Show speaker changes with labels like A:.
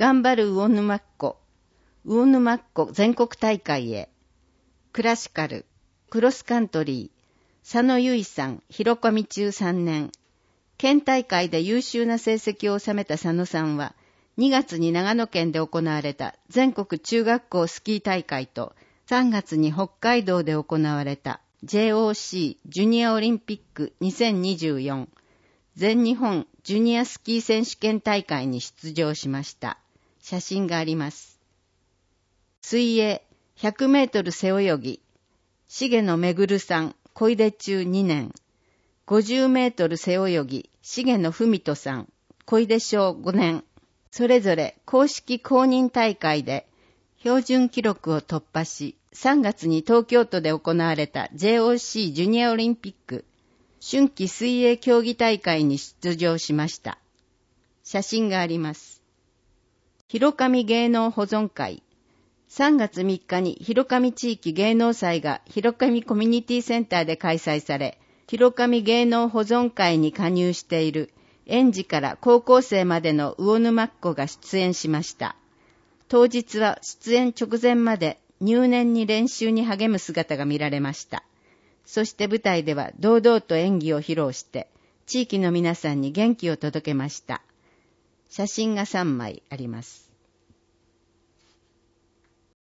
A: 頑張る魚沼っ子全国大会へ。クラシカル、クロスカントリー、佐野由衣さん、広上中3年。県大会で優秀な成績を収めた佐野さんは、2月に長野県で行われた全国中学校スキー大会と、3月に北海道で行われた JOC ジュニアオリンピック2024全日本ジュニアスキー選手権大会に出場しました。写真があります。水泳100メートル背泳ぎ、重野めぐるさん、小出中2年。50メートル背泳ぎ、重野文人さん、小出小5年。それぞれ公式公認大会で標準記録を突破し、3月に東京都で行われた JOC ジュニアオリンピック春季水泳競技大会に出場しました。写真があります。広上芸能保存会。3月3日に広上地域芸能祭が広上コミュニティセンターで開催され、広上芸能保存会に加入している園児から高校生までの魚沼っ子が出演しました。当日は出演直前まで入念に練習に励む姿が見られました。そして舞台では堂々と演技を披露して、地域の皆さんに元気を届けました。写真が3枚あります。